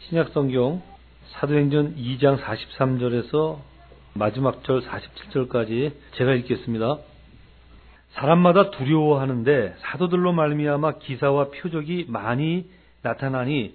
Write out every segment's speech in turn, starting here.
신약성경 사도행전 2장 43절에서 마지막 절 47절까지 제가 읽겠습니다. 사람마다 두려워하는데 사도들로 말미암아 기사와 표적이 많이 나타나니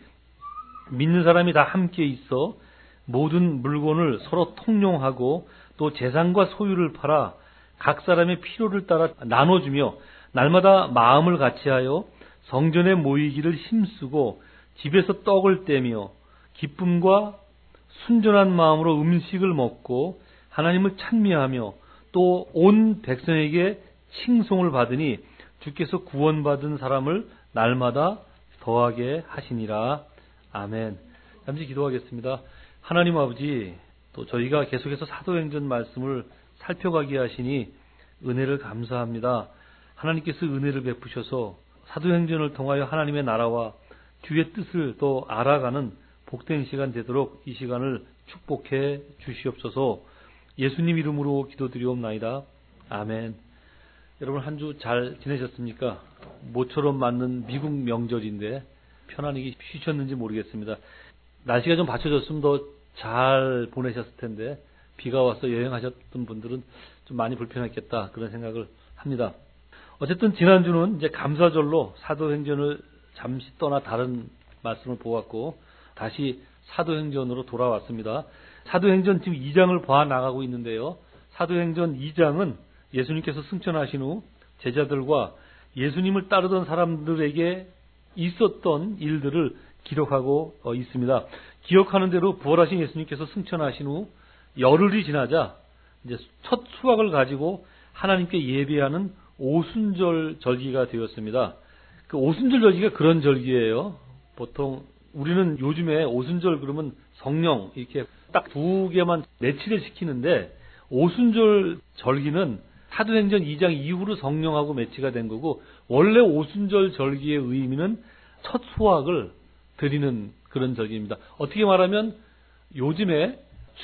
믿는 사람이 다 함께 있어 모든 물건을 서로 통용하고 또 재산과 소유를 팔아 각 사람의 필요를 따라 나눠주며 날마다 마음을 같이하여 성전에 모이기를 힘쓰고 집에서 떡을 떼며 기쁨과 순전한 마음으로 음식을 먹고 하나님을 찬미하며 또 온 백성에게 칭송을 받으니 주께서 구원받은 사람을 날마다 더하게 하시니라. 아멘. 잠시 기도하겠습니다. 하나님 아버지, 또 저희가 계속해서 사도행전 말씀을 살펴가게 하시니 은혜를 감사합니다. 하나님께서 은혜를 베푸셔서 사도행전을 통하여 하나님의 나라와 주의 뜻을 또 알아가는 복된 시간 되도록 이 시간을 축복해 주시옵소서. 예수님 이름으로 기도드리옵나이다. 아멘. 여러분 한 주 잘 지내셨습니까? 모처럼 맞는 미국 명절인데 편안히 쉬셨는지 모르겠습니다. 날씨가 좀 받쳐졌으면 더 잘 보내셨을 텐데 비가 와서 여행하셨던 분들은 좀 많이 불편했겠다 그런 생각을 합니다. 어쨌든 지난주는 이제 감사절로 사도행전을 잠시 떠나 다른 말씀을 보았고 다시 사도행전으로 돌아왔습니다. 사도행전 지금 2장을 봐 나가고 있는데요. 사도행전 2장은 예수님께서 승천하신 후 제자들과 예수님을 따르던 사람들에게 있었던 일들을 기록하고 있습니다. 기억하는 대로 부활하신 예수님께서 승천하신 후 열흘이 지나자 이제 첫 수확을 가지고 하나님께 예배하는 오순절 절기가 되었습니다. 그 오순절 절기가 그런 절기예요. 보통 우리는 요즘에 오순절 그러면 성령 이렇게 딱 두 개만 매치를 시키는데 오순절 절기는 사도행전 2장 이후로 성령하고 매치가 된 거고 원래 오순절 절기의 의미는 첫 수확을 드리는 그런 절기입니다. 어떻게 말하면 요즘에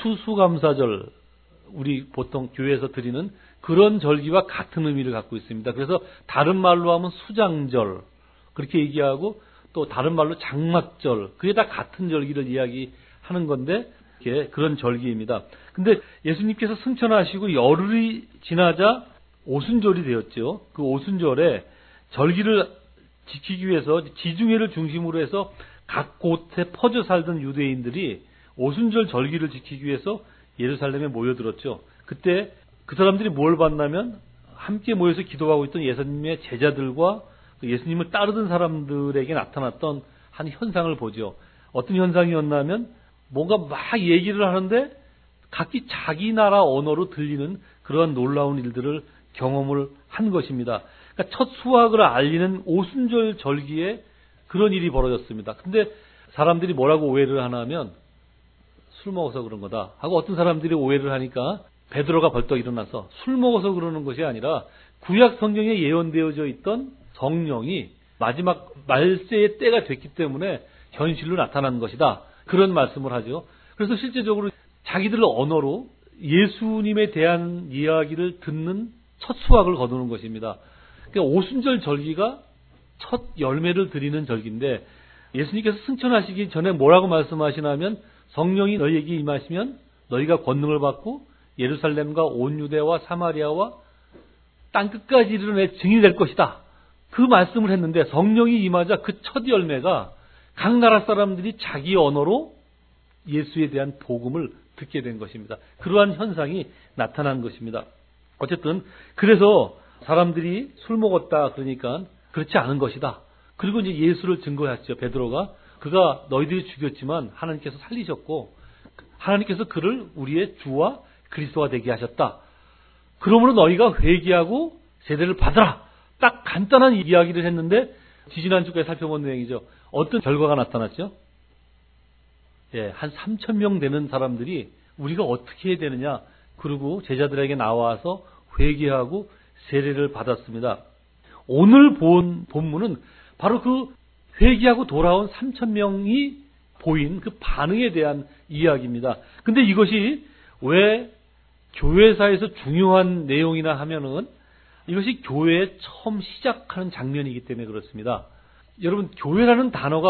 추수감사절 우리 보통 교회에서 드리는 그런 절기와 같은 의미를 갖고 있습니다. 그래서 다른 말로 하면 수장절 그렇게 얘기하고 또 다른 말로 장막절 그게 다 같은 절기를 이야기하는 건데 그런 절기입니다. 근데 예수님께서 승천하시고 열흘이 지나자 오순절이 되었죠. 그 오순절에 절기를 지키기 위해서 지중해를 중심으로 해서 각 곳에 퍼져 살던 유대인들이 오순절 절기를 지키기 위해서 예루살렘에 모여들었죠. 그때 그 사람들이 뭘 봤냐면 함께 모여서 기도하고 있던 예수님의 제자들과 예수님을 따르던 사람들에게 나타났던 한 현상을 보죠. 어떤 현상이었냐면 뭔가 막 얘기를 하는데 각기 자기 나라 언어로 들리는 그러한 놀라운 일들을 경험을 한 것입니다. 그러니까 첫 수확을 알리는 오순절 절기에 그런 일이 벌어졌습니다. 근데 사람들이 뭐라고 오해를 하냐면 술 먹어서 그런 거다 하고 어떤 사람들이 오해를 하니까 베드로가 벌떡 일어나서 술 먹어서 그러는 것이 아니라 구약 성경에 예언되어져 있던 성령이 마지막 말세의 때가 됐기 때문에 현실로 나타난 것이다. 그런 말씀을 하죠. 그래서 실제적으로 자기들 언어로 예수님에 대한 이야기를 듣는 첫 수확을 거두는 것입니다. 그러니까 오순절 절기가 첫 열매를 드리는 절기인데 예수님께서 승천하시기 전에 뭐라고 말씀하시냐면 성령이 너희에게 임하시면 너희가 권능을 받고 예루살렘과 온 유대와 사마리아와 땅끝까지 이르러 내 증인이 될 것이다. 그 말씀을 했는데 성령이 임하자 그 첫 열매가 각 나라 사람들이 자기 언어로 예수에 대한 복음을 듣게 된 것입니다. 그러한 현상이 나타난 것입니다. 어쨌든 그래서 사람들이 술 먹었다 그러니까 그렇지 않은 것이다. 그리고 이제 예수를 증거했죠. 베드로가 그가 너희들이 죽였지만 하나님께서 살리셨고 하나님께서 그를 우리의 주와 그리스도가 되게 하셨다. 그러므로 너희가 회개하고 세례를 받으라. 딱 간단한 이야기를 했는데 지지난주까지 살펴본 내용이죠. 어떤 결과가 나타났죠? 한 3,000명 되는 사람들이 우리가 어떻게 해야 되느냐. 그리고 제자들에게 나와서 회개하고 세례를 받았습니다. 오늘 본 본문은 바로 그 회개하고 돌아온 3,000명이 보인 그 반응에 대한 이야기입니다. 근데 이것이 왜 교회사에서 중요한 내용이나 하면은 이것이 교회의 처음 시작하는 장면이기 때문에 그렇습니다. 여러분, 교회라는 단어가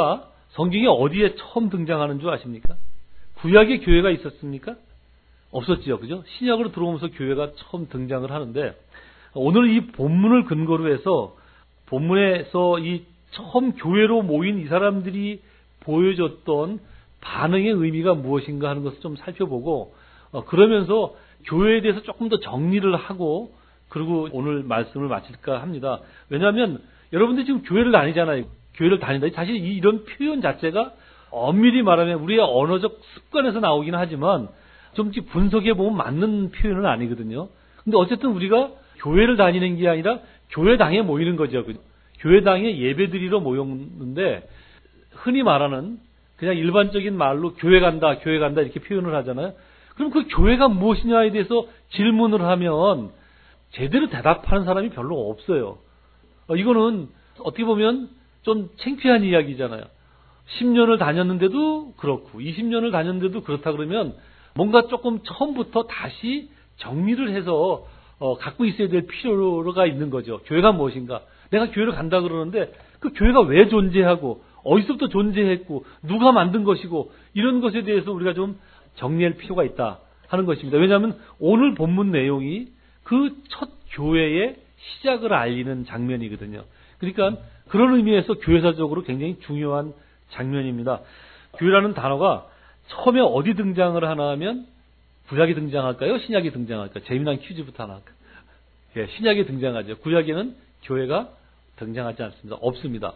성경이 어디에 처음 등장하는 줄 아십니까? 구약에 교회가 있었습니까? 없었지요. 그죠? 신약으로 들어오면서 교회가 처음 등장을 하는데, 오늘 이 본문을 근거로 해서 본문에서 이 처음 교회로 모인 이 사람들이 보여줬던 반응의 의미가 무엇인가 하는 것을 좀 살펴보고, 그러면서 교회에 대해서 조금 더 정리를 하고, 그리고 오늘 말씀을 마칠까 합니다. 왜냐하면 여러분들이 지금 교회를 다니잖아요. 교회를 다닌다. 사실 이런 표현 자체가 엄밀히 말하면 우리의 언어적 습관에서 나오긴 하지만 좀 분석해 보면 맞는 표현은 아니거든요. 근데 어쨌든 우리가 교회를 다니는 게 아니라 교회당에 모이는 거죠. 교회당에 예배드리러 모였는데, 흔히 말하는 그냥 일반적인 말로 교회 간다 이렇게 표현을 하잖아요. 그럼 그 교회가 무엇이냐에 대해서 질문을 하면 제대로 대답하는 사람이 별로 없어요. 이거는 어떻게 보면 좀 창피한 이야기잖아요. 10년을 다녔는데도 그렇고 20년을 다녔는데도 그렇다 그러면 뭔가 조금 처음부터 다시 정리를 해서 갖고 있어야 될 필요가 있는 거죠. 교회가 무엇인가? 내가 교회를 간다 그러는데 그 교회가 왜 존재하고 어디서부터 존재했고 누가 만든 것이고 이런 것에 대해서 우리가 좀 정리할 필요가 있다 하는 것입니다. 왜냐하면 오늘 본문 내용이 그 첫 교회의 시작을 알리는 장면이거든요. 그러니까 그런 의미에서 교회사적으로 굉장히 중요한 장면입니다. 교회라는 단어가 처음에 어디 등장을 하나 하면 구약이 등장할까요? 신약이 등장할까요? 재미난 퀴즈부터 하나 할까요? 예, 신약이 등장하죠. 구약에는 교회가 등장하지 않습니다. 없습니다.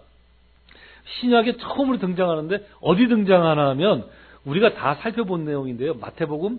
신약에 처음으로 등장하는데 어디 등장하나 하면 우리가 다 살펴본 내용인데요. 마태복음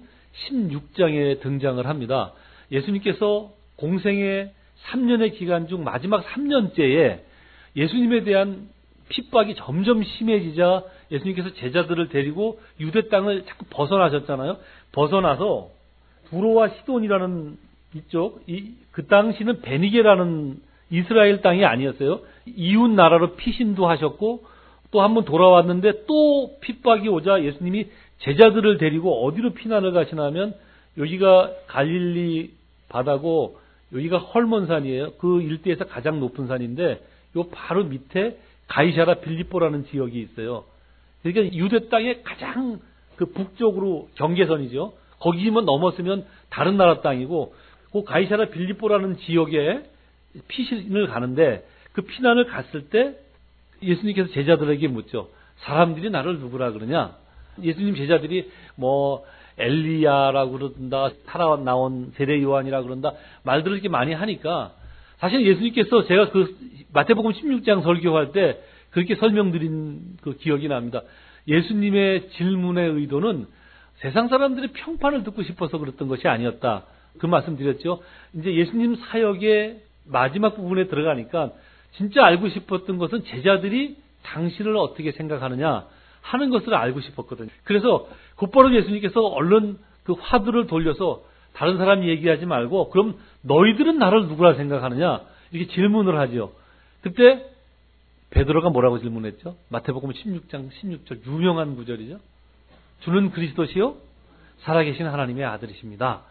16장에 등장을 합니다. 예수님께서 공생의 3년의 기간 중 마지막 3년째에 예수님에 대한 핍박이 점점 심해지자 예수님께서 제자들을 데리고 유대 땅을 자꾸 벗어나셨잖아요. 벗어나서 두로와 시돈이라는 이쪽, 그 당시는 베니게라는 이스라엘 땅이 아니었어요. 이웃 나라로 피신도 하셨고 또 한 번 돌아왔는데 또 핍박이 오자 예수님이 제자들을 데리고 어디로 피난을 가시냐면 여기가 갈릴리 바다고 여기가 헐몬산이에요. 그 일대에서 가장 높은 산인데 요 바로 밑에 가이사라 빌립보라는 지역이 있어요. 그러니까 유대 땅의 가장 그 북쪽으로 경계선이죠. 거기만 넘었으면 다른 나라 땅이고 그 가이사라 빌립보라는 지역에 피신을 가는데 그 피난을 갔을 때 예수님께서 제자들에게 묻죠. 사람들이 나를 누구라 그러냐? 예수님 제자들이 뭐 엘리야라고 그런다, 살아 나온 세례 요한이라고 그런다 말들을 이렇게 많이 하니까 사실 예수님께서 제가 그 마태복음 16장 설교할 때 그렇게 설명드린 그 기억이 납니다. 예수님의 질문의 의도는 세상 사람들의 평판을 듣고 싶어서 그랬던 것이 아니었다. 그 말씀 드렸죠. 이제 예수님 사역의 마지막 부분에 들어가니까 진짜 알고 싶었던 것은 제자들이 당신을 어떻게 생각하느냐 하는 것을 알고 싶었거든요. 그래서 곧바로 예수님께서 얼른 그 화두를 돌려서 다른 사람 얘기하지 말고 그럼 너희들은 나를 누구라 생각하느냐 이렇게 질문을 하죠. 그때 베드로가 뭐라고 질문했죠? 마태복음 16장 16절 유명한 구절이죠. 주는 그리스도시요 살아계신 하나님의 아들이십니다.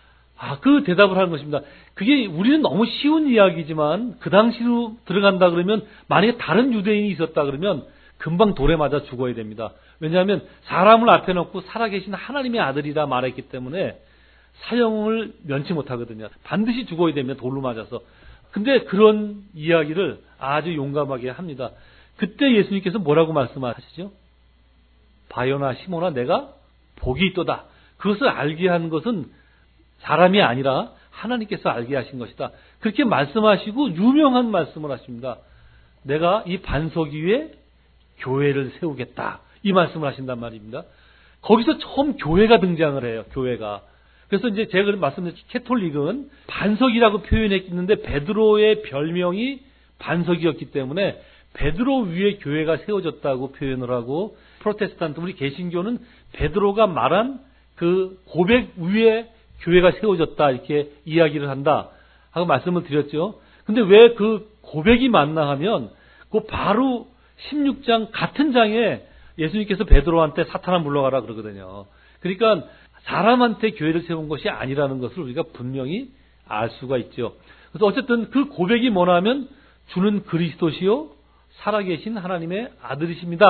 그 대답을 하는 것입니다. 그게 우리는 너무 쉬운 이야기지만 그 당시로 들어간다 그러면 만약에 다른 유대인이 있었다 그러면 금방 돌에 맞아 죽어야 됩니다. 왜냐하면 사람을 앞에 놓고 살아계신 하나님의 아들이라 말했기 때문에 사형을 면치 못하거든요. 반드시 죽어야 됩니다. 돌로 맞아서. 근데 그런 이야기를 아주 용감하게 합니다. 그때 예수님께서 뭐라고 말씀하시죠? 바요나 시모나 내가 복이 있도다. 그것을 알게 한 것은 사람이 아니라 하나님께서 알게 하신 것이다. 그렇게 말씀하시고 유명한 말씀을 하십니다. 내가 이 반석 위에 교회를 세우겠다. 이 말씀을 하신단 말입니다. 거기서 처음 교회가 등장을 해요. 교회가. 그래서 이제 제가 말씀드린 캐톨릭은 반석이라고 표현했는데 베드로의 별명이 반석이었기 때문에 베드로 위에 교회가 세워졌다고 표현을 하고 프로테스탄트 우리 개신교는 베드로가 말한 그 고백 위에 교회가 세워졌다 이렇게 이야기를 한다 하고 말씀을 드렸죠. 근데 왜 그 고백이 맞나 하면 그 바로 16장 같은 장에 예수님께서 베드로한테 사탄아 물러가라 그러거든요. 그러니까 사람한테 교회를 세운 것이 아니라는 것을 우리가 분명히 알 수가 있죠. 그래서 어쨌든 그 고백이 뭐냐면 주는 그리스도시요 살아계신 하나님의 아들이십니다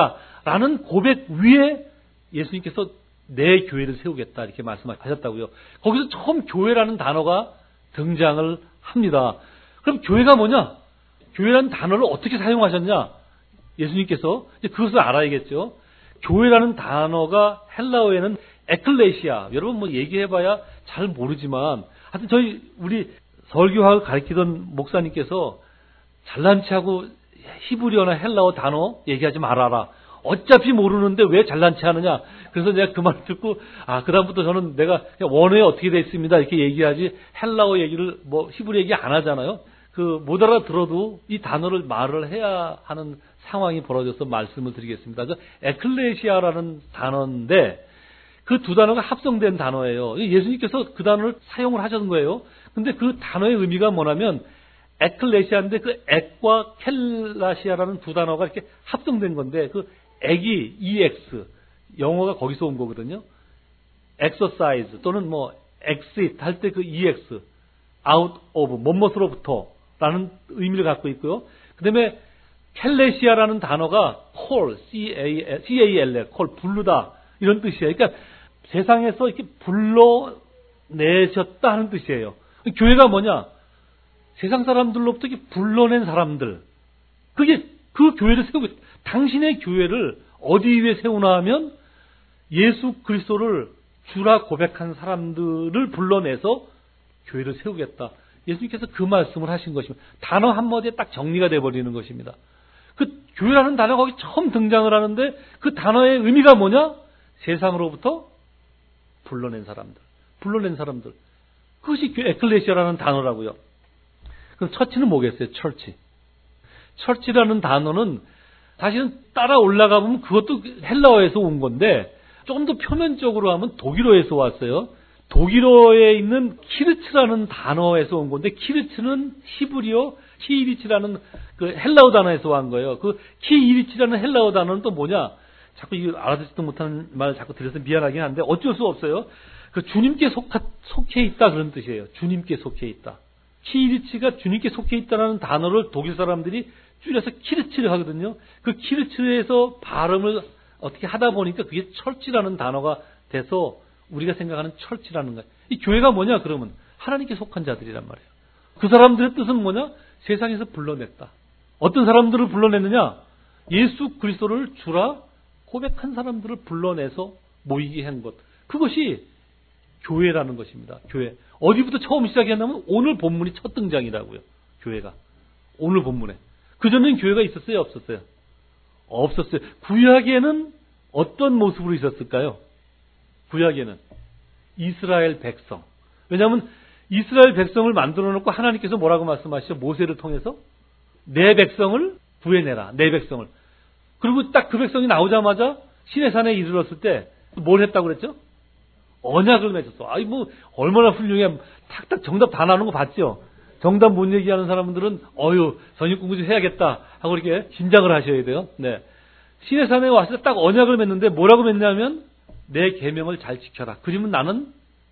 라는 고백 위에 예수님께서 내 교회를 세우겠다 이렇게 말씀하셨다고요. 거기서 처음 교회라는 단어가 등장을 합니다. 그럼 교회가 뭐냐? 교회라는 단어를 어떻게 사용하셨냐? 예수님께서 이제 그것을 알아야겠죠. 교회라는 단어가 헬라어에는 에클레시아. 여러분 뭐 얘기해봐야 잘 모르지만 하여튼 우리 설교학을 가르치던 목사님께서 잘난 체하고 히브리어나 헬라어 단어 얘기하지 말아라. 어차피 모르는데 왜 잘난 체하느냐. 그래서 내가 그 말을 듣고 그다음부터 저는 내가 원어에 어떻게 돼 있습니다 이렇게 얘기하지 헬라어 얘기를 뭐 히브리 얘기 안 하잖아요. 못 알아들어도 이 단어를 말을 해야 하는 상황이 벌어져서 말씀을 드리겠습니다. 에클레시아라는 단어인데 그 두 단어가 합성된 단어예요. 예수님께서 그 단어를 사용을 하셨던 거예요. 근데 그 단어의 의미가 뭐냐면 에클레시아인데 그 액과 켈라시아라는 두 단어가 이렇게 합성된 건데 그 액이 EX 영어가 거기서 온 거거든요. exercise 또는 뭐 exit 할 때 그 EX out of 뭐뭇으로부터라는 의미를 갖고 있고요. 그다음에 켈레시아라는 단어가 call C-A-L-L call 부르다 이런 뜻이에요. 그러니까 세상에서 이렇게 불러내셨다 하는 뜻이에요. 교회가 뭐냐? 세상 사람들로부터 이렇게 불러낸 사람들. 그게 그 교회를 세우고 당신의 교회를 어디 위에 세우나 하면 예수 그리스도를 주라 고백한 사람들을 불러내서 교회를 세우겠다. 예수님께서 그 말씀을 하신 것입니다. 단어 한마디에 딱 정리가 돼버리는 것입니다. 그 교회라는 단어가 거기 처음 등장을 하는데 그 단어의 의미가 뭐냐? 세상으로부터 불러낸 사람들. 그것이 에클레시아라는 단어라고요. 그럼 처치는 뭐겠어요? 처치라는 단어는 사실은 따라 올라가 보면 그것도 헬라어에서 온 건데 조금 더 표면적으로 하면 독일어에서 왔어요. 독일어에 있는 키르츠라는 단어에서 온 건데 키르츠는 히브리어 키이리치라는 그 헬라어 단어에서 온 거예요. 그 키이리치라는 헬라어 단어는 또 뭐냐? 자꾸 이거 알아듣지도 못하는 말을 자꾸 드려서 미안하긴 한데 어쩔 수 없어요. 그 주님께 속해 있다 그런 뜻이에요. 주님께 속해 있다. 키이리치가 주님께 속해 있다라는 단어를 독일 사람들이 줄여서 키르치를 하거든요. 그 키르치에서 발음을 어떻게 하다 보니까 그게 철치라는 단어가 돼서 우리가 생각하는 철치라는 거예요. 이 교회가 뭐냐 그러면 하나님께 속한 자들이란 말이에요. 그 사람들의 뜻은 뭐냐? 세상에서 불러냈다. 어떤 사람들을 불러냈느냐? 예수 그리스도를 주라 고백한 사람들을 불러내서 모이게 한 것. 그것이 교회라는 것입니다. 교회. 어디부터 처음 시작했냐면 오늘 본문이 첫 등장이라고요. 교회가. 오늘 본문에. 그전에는 교회가 있었어요? 없었어요? 없었어요. 구약에는 어떤 모습으로 있었을까요? 구약에는 이스라엘 백성. 왜냐하면 이스라엘 백성을 만들어 놓고 하나님께서 뭐라고 말씀하시죠? 모세를 통해서 내 백성을 구해내라. 내 백성을. 그리고 딱 그 백성이 나오자마자 시내산에 이르렀을 때 뭘 했다고 그랬죠? 언약을 맺었어. 얼마나 훌륭해. 탁탁 정답 다 나오는 거 봤죠? 정답 못 얘기하는 사람들은 선입 공부 좀 해야겠다 하고 이렇게 긴장을 하셔야 돼요. 네. 시내산에 왔을 때 딱 언약을 맺는데 뭐라고 맺냐면 내 계명을 잘 지켜라. 그러면 나는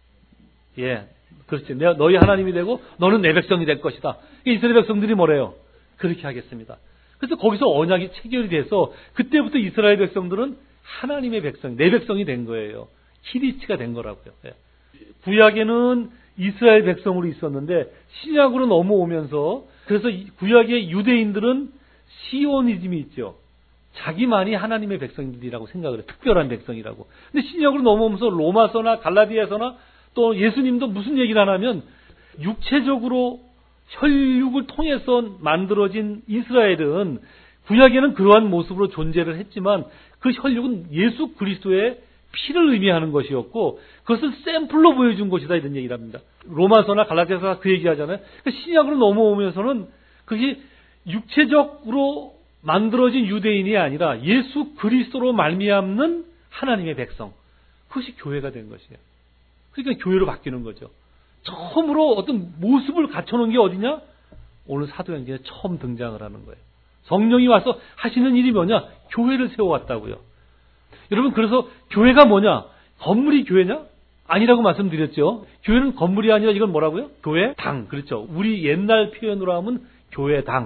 그렇지. 내가 너희 하나님이 되고 너는 내 백성이 될 것이다. 이스라엘 백성들이 뭐래요? 그렇게 하겠습니다. 그래서 거기서 언약이 체결이 돼서 그때부터 이스라엘 백성들은 하나님의 백성, 내 백성이 된 거예요. 키리치가 된 거라고요. 구약에는 이스라엘 백성으로 있었는데 신약으로 넘어오면서 그래서 구약의 유대인들은 시오니즘이 있죠. 자기만이 하나님의 백성들이라고 생각을 해요. 특별한 백성이라고. 근데 신약으로 넘어오면서 로마서나 갈라디아서나 또 예수님도 무슨 얘기를 하냐면 육체적으로 혈육을 통해서 만들어진 이스라엘은 구약에는 그러한 모습으로 존재를 했지만 그 혈육은 예수 그리스도의 피를 의미하는 것이었고 그것을 샘플로 보여준 것이다 이런 얘기를 합니다. 로마서나 갈라디아서나 그 얘기하잖아요. 그러니까 신약으로 넘어오면서는 그게 육체적으로 만들어진 유대인이 아니라 예수 그리스도로 말미암는 하나님의 백성. 그것이 교회가 된 것이에요. 그러니까 교회로 바뀌는 거죠. 처음으로 어떤 모습을 갖춰놓은 게 어디냐? 오늘 사도행전에 처음 등장을 하는 거예요. 성령이 와서 하시는 일이 뭐냐? 교회를 세워왔다고요. 여러분 그래서 교회가 뭐냐? 건물이 교회냐? 아니라고 말씀드렸죠. 교회는 건물이 아니라 이건 뭐라고요? 교회당. 그렇죠. 우리 옛날 표현으로 하면 교회당.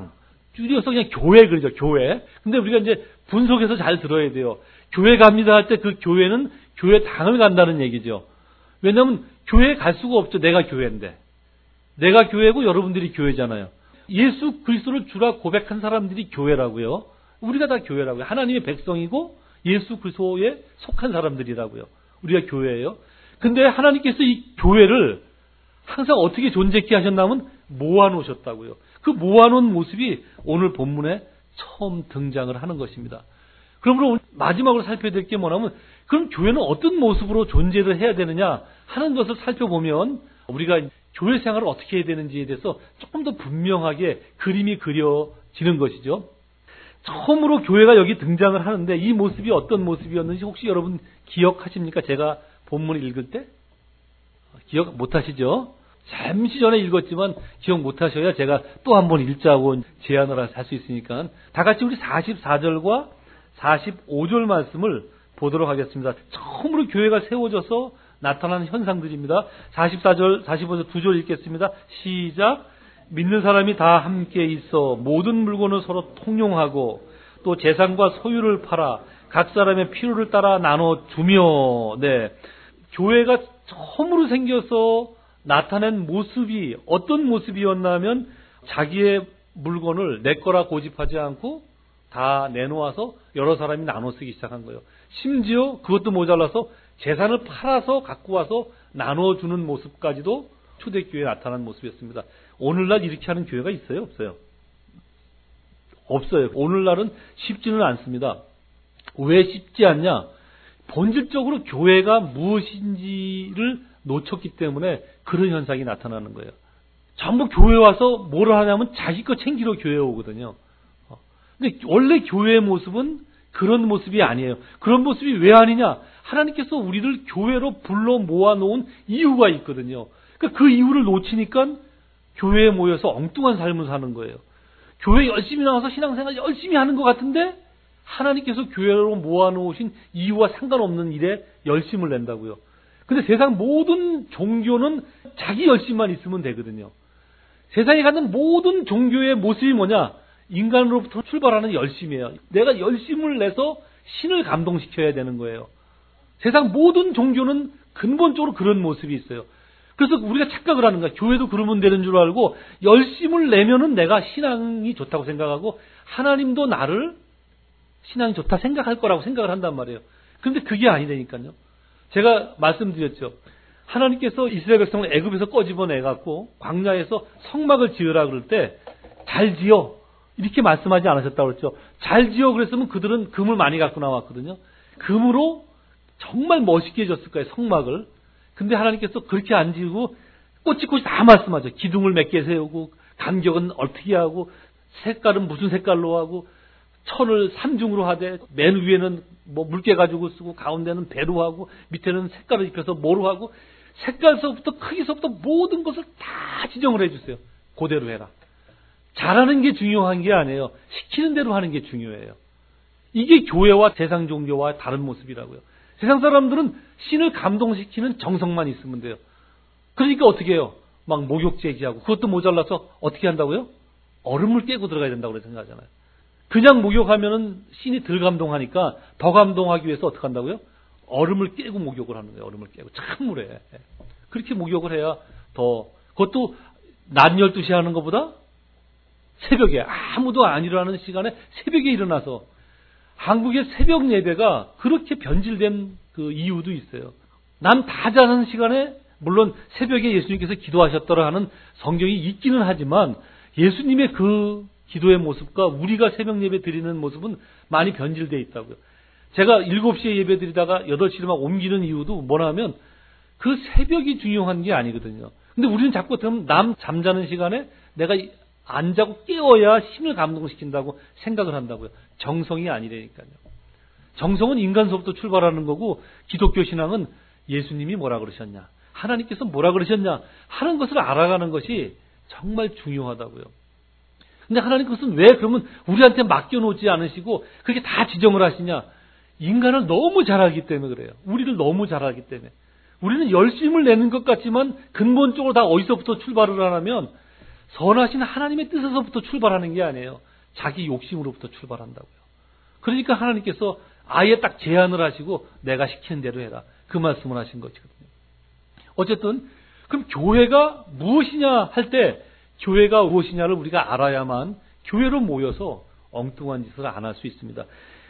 줄여서 그냥 교회 그러죠, 교회. 근데 우리가 이제 분석해서 잘 들어야 돼요. 교회 갑니다 할 때 그 교회는 교회 당을 간다는 얘기죠. 왜냐하면 교회에 갈 수가 없죠. 내가 교회인데. 내가 교회고 여러분들이 교회잖아요. 예수 그리스도를 주라 고백한 사람들이 교회라고요. 우리가 다 교회라고요. 하나님의 백성이고 예수 그리스도에 속한 사람들이라고요. 우리가 교회예요. 근데 하나님께서 이 교회를 항상 어떻게 존재케 하셨냐면 모아놓으셨다고요. 그 모아놓은 모습이 오늘 본문에 처음 등장을 하는 것입니다. 그러므로 마지막으로 살펴야 될 게 뭐냐면 그럼 교회는 어떤 모습으로 존재를 해야 되느냐 하는 것을 살펴보면 우리가 교회 생활을 어떻게 해야 되는지에 대해서 조금 더 분명하게 그림이 그려지는 것이죠. 처음으로 교회가 여기 등장을 하는데 이 모습이 어떤 모습이었는지 혹시 여러분 기억하십니까? 제가 본문을 읽을 때? 기억 못하시죠? 잠시 전에 읽었지만 기억 못하셔야 제가 또 한 번 읽자고 제안을 할 수 있으니까 다 같이 우리 44절과 45절 말씀을 보도록 하겠습니다. 처음으로 교회가 세워져서 나타나는 현상들입니다. 44절, 45절 두 절 읽겠습니다. 시작. 믿는 사람이 다 함께 있어 모든 물건을 서로 통용하고 또 재산과 소유를 팔아 각 사람의 필요를 따라 나눠주며. 네, 교회가 처음으로 생겨서 나타낸 모습이 어떤 모습이었나 하면 자기의 물건을 내 거라 고집하지 않고 다 내놓아서 여러 사람이 나눠 쓰기 시작한 거예요. 심지어 그것도 모자라서 재산을 팔아서 갖고 와서 나눠주는 모습까지도 초대교회에 나타난 모습이었습니다. 오늘날 이렇게 하는 교회가 있어요? 없어요? 없어요. 오늘날은 쉽지는 않습니다. 왜 쉽지 않냐? 본질적으로 교회가 무엇인지를 놓쳤기 때문에 그런 현상이 나타나는 거예요. 전부 교회 와서 뭐를 하냐면 자기 거 챙기러 교회에 오거든요. 근데 원래 교회의 모습은 그런 모습이 아니에요. 그런 모습이 왜 아니냐? 하나님께서 우리를 교회로 불러 모아놓은 이유가 있거든요. 그러니까 그 이유를 놓치니까 교회에 모여서 엉뚱한 삶을 사는 거예요. 교회 열심히 나와서 신앙생활 열심히 하는 것 같은데 하나님께서 교회로 모아놓으신 이유와 상관없는 일에 열심을 낸다고요. 근데 세상 모든 종교는 자기 열심만 있으면 되거든요. 세상에 갖는 모든 종교의 모습이 뭐냐? 인간으로부터 출발하는 열심이에요. 내가 열심을 내서 신을 감동시켜야 되는 거예요. 세상 모든 종교는 근본적으로 그런 모습이 있어요. 그래서 우리가 착각을 하는 거야. 교회도 그러면 되는 줄 알고 열심을 내면은 내가 신앙이 좋다고 생각하고 하나님도 나를 신앙이 좋다 생각할 거라고 생각을 한단 말이에요. 그런데 그게 아니라니까요. 제가 말씀드렸죠. 하나님께서 이스라엘 백성을 애굽에서 꺼집어내갖고 광야에서 성막을 지으라 그럴 때 잘 지어 이렇게 말씀하지 않으셨다고 그랬죠. 잘 지어 그랬으면 그들은 금을 많이 갖고 나왔거든요. 금으로 정말 멋있게 해줬을 거예요, 성막을. 근데 하나님께서 그렇게 안 지으고 꼬치꼬치 다 말씀하죠. 기둥을 몇 개 세우고 간격은 어떻게 하고 색깔은 무슨 색깔로 하고 천을 삼중으로 하되 맨 위에는 뭐 물개 가지고 쓰고 가운데는 배로 하고 밑에는 색깔을 입혀서 뭐로 하고 색깔서부터 크기서부터 모든 것을 다 지정을 해주세요. 그대로 해라. 잘하는 게 중요한 게 아니에요. 시키는 대로 하는 게 중요해요. 이게 교회와 세상 종교와 다른 모습이라고요. 세상 사람들은 신을 감동시키는 정성만 있으면 돼요. 그러니까 어떻게 해요? 막 목욕 제기하고 그것도 모자라서 어떻게 한다고요? 얼음을 깨고 들어가야 된다고 생각하잖아요. 그냥 목욕하면은 신이 덜 감동하니까 더 감동하기 위해서 어떻게 한다고요? 얼음을 깨고 목욕을 하는 거예요. 얼음을 깨고 찬물에. 그렇게 목욕을 해야 더 그것도 낮 12시에 하는 것보다 새벽에 아무도 안 일어나는 시간에 새벽에 일어나서 한국의 새벽 예배가 그렇게 변질된 그 이유도 있어요. 남 다 자는 시간에 물론 새벽에 예수님께서 기도하셨더라 하는 성경이 있기는 하지만 예수님의 그 기도의 모습과 우리가 새벽 예배 드리는 모습은 많이 변질되어 있다고요. 제가 7시에 예배 드리다가 8시로 막 옮기는 이유도 뭐냐면 그 새벽이 중요한 게 아니거든요. 근데 우리는 자꾸 남 잠자는 시간에 내가 안 자고 깨워야 신을 감동시킨다고 생각을 한다고요. 정성이 아니라니까요. 정성은 인간서부터 출발하는 거고 기독교 신앙은 예수님이 뭐라 그러셨냐, 하나님께서 뭐라 그러셨냐 하는 것을 알아가는 것이 정말 중요하다고요. 근데 하나님 그것은 왜 그러면 우리한테 맡겨놓지 않으시고 그렇게 다 지정을 하시냐? 인간을 너무 잘 알기 때문에 그래요. 우리를 너무 잘 알기 때문에. 우리는 열심을 내는 것 같지만 근본적으로 다 어디서부터 출발을 하냐면 선하신 하나님의 뜻에서부터 출발하는 게 아니에요. 자기 욕심으로부터 출발한다고요. 그러니까 하나님께서 아예 딱 제한을 하시고 내가 시키는 대로 해라. 그 말씀을 하신 것이거든요. 어쨌든 그럼 교회가 무엇이냐 할 때 교회가 무엇이냐를 우리가 알아야만 교회로 모여서 엉뚱한 짓을 안 할 수 있습니다.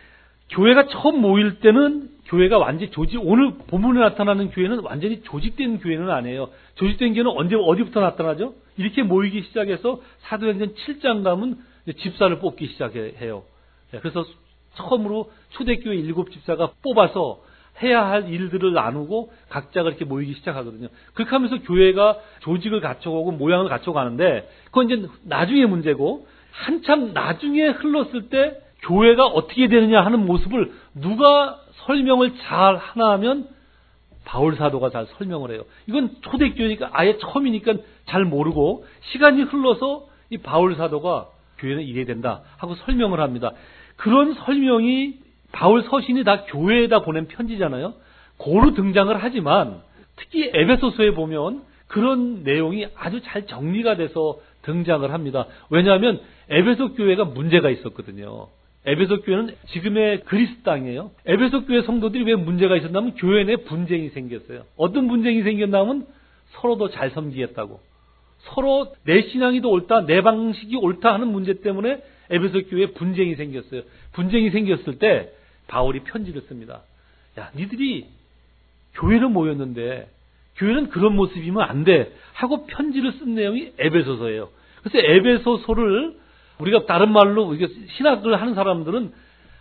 교회가 처음 모일 때는 교회가 완전히 오늘 본문에 나타나는 교회는 완전히 조직된 교회는 아니에요. 조직된 교회는 어디부터 나타나죠? 이렇게 모이기 시작해서 사도행전 7장 가면 집사를 뽑기 시작해요. 그래서 처음으로 초대교회 7집사가 뽑아서 해야 할 일들을 나누고 각자가 이렇게 모이기 시작하거든요. 그렇게 하면서 교회가 조직을 갖춰가고 모양을 갖춰가는데 그건 이제 나중의 문제고 한참 나중에 흘렀을 때 교회가 어떻게 되느냐 하는 모습을 누가 설명을 잘 하나 하면 바울 사도가 잘 설명을 해요. 이건 초대교회니까 아예 처음이니까 잘 모르고 시간이 흘러서 이 바울 사도가 교회는 이래야 된다 하고 설명을 합니다. 그런 설명이 바울 서신이 다 교회에다 보낸 편지잖아요. 고루 등장을 하지만 특히 에베소서에 보면 그런 내용이 아주 잘 정리가 돼서 등장을 합니다. 왜냐하면 에베소 교회가 문제가 있었거든요. 에베소 교회는 지금의 그리스 땅이에요. 에베소 교회 성도들이 왜 문제가 있었냐면 교회 내 분쟁이 생겼어요. 어떤 분쟁이 생겼냐면 서로 더 잘 섬기겠다고. 서로 내 신앙이 더 옳다, 내 방식이 옳다 하는 문제 때문에 에베소 교회에 분쟁이 생겼어요. 분쟁이 생겼을 때 바울이 편지를 씁니다. 야, 니들이 교회로 모였는데 교회는 그런 모습이면 안 돼 하고 편지를 쓴 내용이 에베소서예요. 그래서 에베소서를 우리가 다른 말로 우리가 신학을 하는 사람들은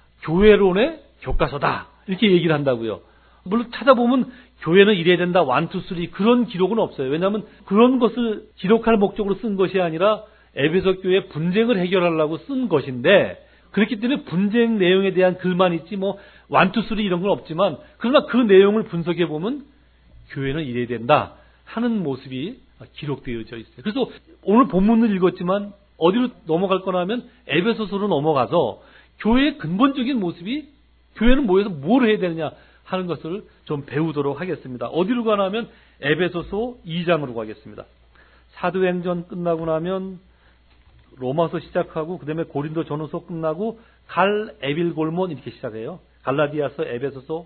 교회론의 교과서다 이렇게 얘기를 한다고요. 물론 찾아보면 교회는 이래야 된다, 1, 2, 3 그런 기록은 없어요. 왜냐하면 그런 것을 기록할 목적으로 쓴 것이 아니라 에베소 교회 분쟁을 해결하려고 쓴 것인데 그렇기 때문에 분쟁 내용에 대한 글만 있지 1, 2, 3 이런 건 없지만 그러나 그 내용을 분석해 보면 교회는 이래야 된다 하는 모습이 기록되어져 있어요. 그래서 오늘 본문을 읽었지만 어디로 넘어갈 거나 하면 에베소서로 넘어가서 교회의 근본적인 모습이 교회는 모여서 뭘 해야 되느냐 하는 것을 좀 배우도록 하겠습니다. 어디로 가나 하면 에베소서 2장으로 가겠습니다. 사도행전 끝나고 나면 로마서 시작하고 그 다음에 고린도 전후서 끝나고 갈 에빌골몬 이렇게 시작해요. 갈라디아서 에베소서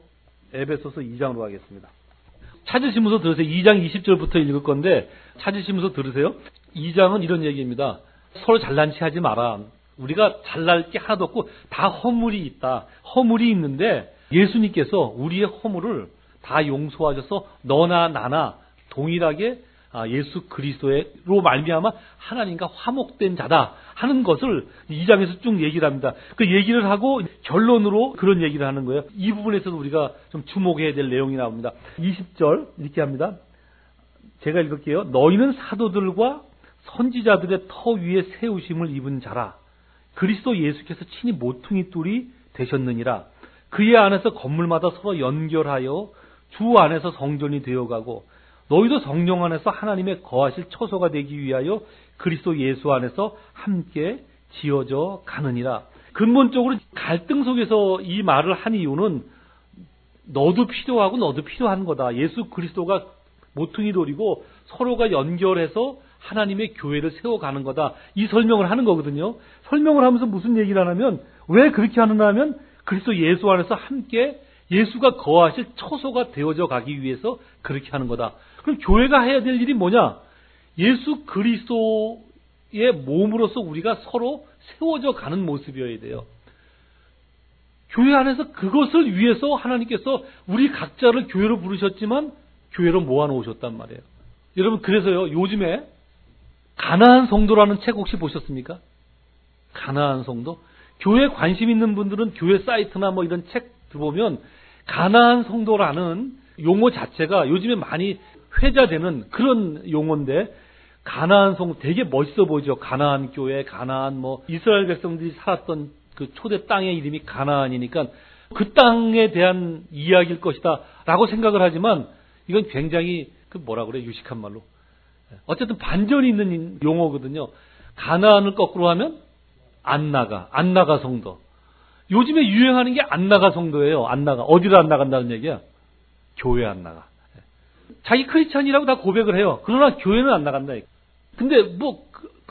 2장으로 가겠습니다. 찾으시면서 들으세요. 2장 20절부터 읽을 건데 찾으시면서 들으세요. 2장은 이런 얘기입니다. 서로 잘난 체 하지 마라. 우리가 잘날 게 하나도 없고 다 허물이 있다. 허물이 있는데 예수님께서 우리의 허물을 다 용서하셔서 너나 나나 동일하게 예수 그리스도로 말미암아 하나님과 화목된 자다 하는 것을 2장에서 쭉 얘기를 합니다. 그 얘기를 하고 결론으로 그런 얘기를 하는 거예요. 이 부분에서도 우리가 좀 주목해야 될 내용이 나옵니다. 20절 이렇게 합니다. 제가 읽을게요. 너희는 사도들과 선지자들의 터 위에 세우심을 입은 자라. 그리스도 예수께서 친히 모퉁이 돌이 되셨느니라. 그의 안에서 건물마다 서로 연결하여 주 안에서 성전이 되어가고 너희도 성령 안에서 하나님의 거하실 처소가 되기 위하여 그리스도 예수 안에서 함께 지어져 가느니라. 근본적으로 갈등 속에서 이 말을 한 이유는 너도 필요하고 너도 필요한 거다. 예수 그리스도가 모퉁이 돌이고 서로가 연결해서 하나님의 교회를 세워가는 거다. 이 설명을 하는 거거든요. 설명을 하면서 무슨 얘기를 하냐면 왜 그렇게 하느냐 하면 그리스도 예수 안에서 함께 예수가 거하실 처소가 되어져 가기 위해서 그렇게 하는 거다. 그럼 교회가 해야 될 일이 뭐냐? 예수 그리스도의 몸으로서 우리가 서로 세워져 가는 모습이어야 돼요. 교회 안에서 그것을 위해서 하나님께서 우리 각자를 교회로 부르셨지만 교회로 모아놓으셨단 말이에요. 여러분 그래서요 요즘에 가나안 성도라는 책 혹시 보셨습니까? 가나안 성도? 교회에 관심 있는 분들은 교회 사이트나 뭐 이런 책 들어보면 가나안 성도라는 용어 자체가 요즘에 많이 회자되는 그런 용어인데 가나안 성도 되게 멋있어 보이죠. 가나안 교회, 가나안 뭐 이스라엘 백성들이 살았던 그 초대 땅의 이름이 가나안이니까 그 땅에 대한 이야기일 것이다 라고 생각을 하지만 이건 굉장히 그 뭐라 그래 유식한 말로 어쨌든 반전이 있는 용어거든요. 가나안을 거꾸로 하면 안 나가 성도. 요즘에 유행하는 게 안 나가 성도예요. 안 나가. 어디로 안 나간다는 얘기야? 교회 안 나가. 자기 크리스찬이라고 다 고백을 해요. 그러나 교회는 안 나간다. 근데 뭐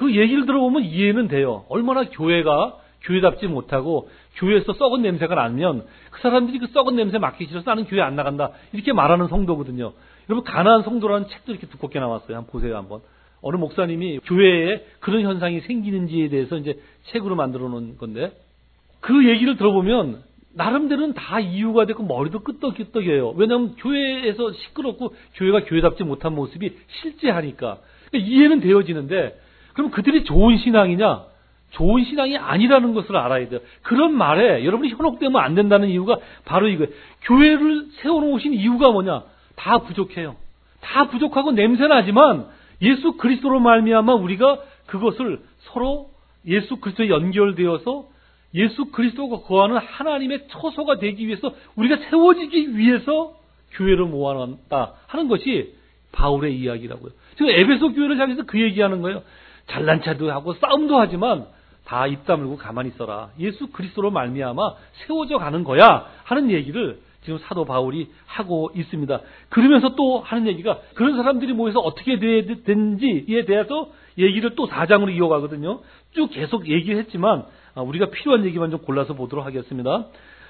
그 얘기를 들어보면 이해는 돼요. 얼마나 교회가 교회답지 못하고 교회에서 썩은 냄새가 나면 그 사람들이 그 썩은 냄새 맡기 싫어서 나는 교회 안 나간다. 이렇게 말하는 성도거든요. 여러분, 가난한 성도라는 책도 이렇게 두껍게 나왔어요. 한번 보세요, 한번. 어느 목사님이 교회에 그런 현상이 생기는지에 대해서 이제 책으로 만들어 놓은 건데, 그 얘기를 들어보면 나름대로는 다 이유가 되고 머리도 끄떡끄떡해요. 왜냐하면 교회에서 시끄럽고 교회가 교회답지 못한 모습이 실제하니까. 그러니까 이해는 되어지는데, 그럼 그들이 좋은 신앙이냐? 좋은 신앙이 아니라는 것을 알아야 돼요. 그런 말에 여러분이 현혹되면 안 된다는 이유가 바로 이거예요. 교회를 세워놓으신 이유가 뭐냐? 다 부족해요. 다 부족하고 냄새나지만 예수 그리스도로 말미암아 우리가 그것을 서로 예수 그리스도에 연결되어서 예수 그리스도가 거하는 하나님의 처소가 되기 위해서 우리가 세워지기 위해서 교회를 모아놨다 하는 것이 바울의 이야기라고요. 지금 에베소 교회를 향해서 그 얘기하는 거예요. 잘난 체도 하고 싸움도 하지만 다 입 다물고 가만히 있어라. 예수 그리스도로 말미암아 세워져 가는 거야 하는 얘기를 지금 사도 바울이 하고 있습니다. 그러면서 또 하는 얘기가 그런 사람들이 모여서 어떻게 되는지에 대해서 얘기를 또 4장으로 이어가거든요. 쭉 계속 얘기했지만 우리가 필요한 얘기만 좀 골라서 보도록 하겠습니다.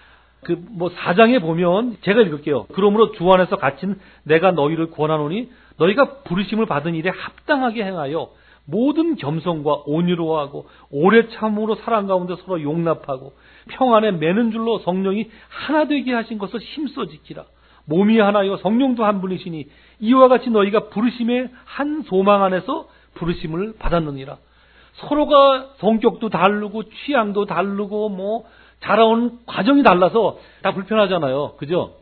4장에 보면 제가 읽을게요. 그러므로 주 안에서 갇힌 내가 너희를 권하노니 너희가 부르심을 받은 일에 합당하게 행하여 모든 겸손과 온유로 하고 오래 참음으로 사랑 가운데 서로 용납하고 평안에 매는 줄로 성령이 하나 되게 하신 것을 힘써 지키라. 몸이 하나요 성령도 한 분이시니 이와 같이 너희가 부르심의 한 소망 안에서 부르심을 받았느니라. 서로가 성격도 다르고 취향도 다르고 자라온 과정이 달라서 다 불편하잖아요. 그죠?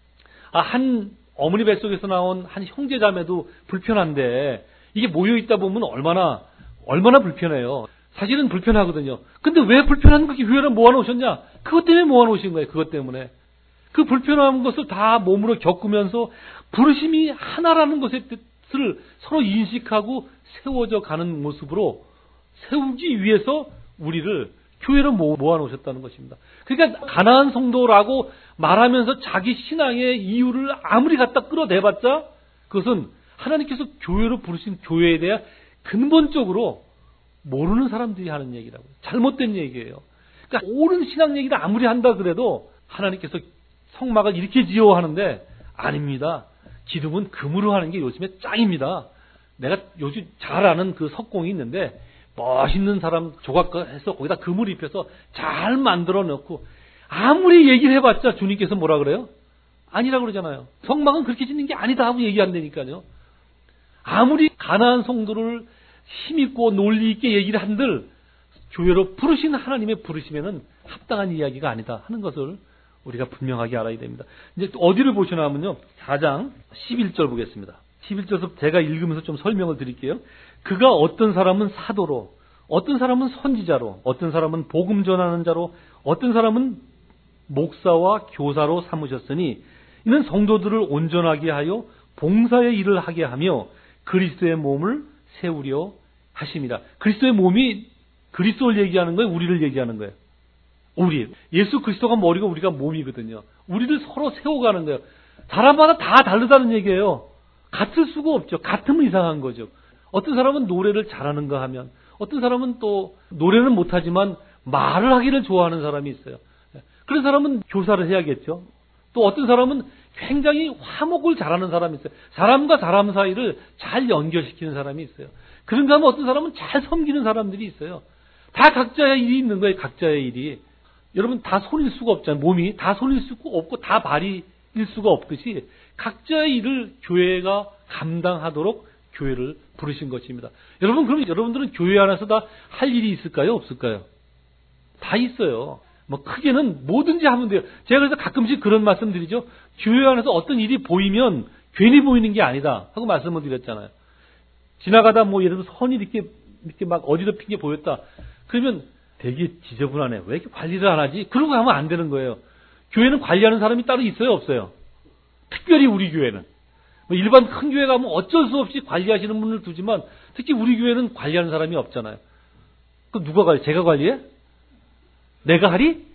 한 어머니 뱃속에서 나온 한 형제 자매도 불편한데 이게 모여 있다 보면 얼마나 불편해요. 사실은 불편하거든요. 근데 왜 불편한 거 교회를 모아놓으셨냐? 그것 때문에 모아놓으신 거예요. 그것 때문에. 그 불편한 것을 다 몸으로 겪으면서 부르심이 하나라는 것의 뜻을 서로 인식하고 세워져 가는 모습으로 세우기 위해서 우리를 교회로 모아놓으셨다는 것입니다. 그러니까 가난한 성도라고 말하면서 자기 신앙의 이유를 아무리 갖다 끌어대봤자 그것은 하나님께서 교회로 부르신 교회에 대해 근본적으로 모르는 사람들이 하는 얘기라고요. 잘못된 얘기예요. 그러니까 옳은 신앙 얘기를 아무리 한다 그래도 하나님께서 성막을 이렇게 지어 하는데 아닙니다. 기둥은 금으로 하는 게 요즘에 짱입니다. 내가 요즘 잘 아는 그 석공이 있는데 멋있는 사람 조각해서 거기다 금을 입혀서 잘 만들어 놓고 아무리 얘기를 해봤자 주님께서 뭐라 그래요? 아니라고 그러잖아요. 성막은 그렇게 짓는 게 아니다 하고 얘기한다니까요. 아무리 가난한 성도를 힘있고 논리 있게 얘기를 한들 교회로 부르신 하나님의 부르심에는 합당한 이야기가 아니다 하는 것을 우리가 분명하게 알아야 됩니다. 이제 또 어디를 보시냐면요. 4장 11절 보겠습니다. 11절에서 제가 읽으면서 좀 설명을 드릴게요. 그가 어떤 사람은 사도로, 어떤 사람은 선지자로, 어떤 사람은 복음 전하는 자로, 어떤 사람은 목사와 교사로 삼으셨으니 이는 성도들을 온전하게 하여 봉사의 일을 하게 하며 그리스도의 몸을 세우려 하십니다. 그리스도의 몸이 그리스도를 얘기하는 거예요? 우리를 얘기하는 거예요? 우리. 예수 그리스도가 머리고 우리가 몸이거든요. 우리를 서로 세워가는 거예요. 사람마다 다 다르다는 얘기예요. 같을 수가 없죠. 같으면 이상한 거죠. 어떤 사람은 노래를 잘하는가 하면 어떤 사람은 또 노래는 못하지만 말을 하기를 좋아하는 사람이 있어요. 그런 사람은 교사를 해야겠죠. 또 어떤 사람은 굉장히 화목을 잘하는 사람이 있어요. 사람과 사람 사이를 잘 연결시키는 사람이 있어요. 그런가 하면 어떤 사람은 잘 섬기는 사람들이 있어요. 다 각자의 일이 있는 거예요. 각자의 일이. 여러분 다 손일 수가 없잖아요. 몸이 다 손일 수가 없고 다 발일 수가 없듯이 각자의 일을 교회가 감당하도록 교회를 부르신 것입니다. 여러분 그럼 여러분들은 교회 안에서 다 할 일이 있을까요? 없을까요? 다 있어요. 크게는 뭐든지 하면 돼요. 제가 그래서 가끔씩 그런 말씀 드리죠. 교회 안에서 어떤 일이 보이면 괜히 보이는 게 아니다 하고 말씀을 드렸잖아요. 지나가다 예를 들어서 선이 이렇게 막 어지럽힌 게 보였다. 그러면 되게 지저분하네. 왜 이렇게 관리를 안 하지? 그러고 하면 안 되는 거예요. 교회는 관리하는 사람이 따로 있어요? 없어요? 특별히 우리 교회는. 일반 큰 교회 가면 어쩔 수 없이 관리하시는 분을 두지만 특히 우리 교회는 관리하는 사람이 없잖아요. 그럼 누가 관리해? 제가 관리해? 내가 하리?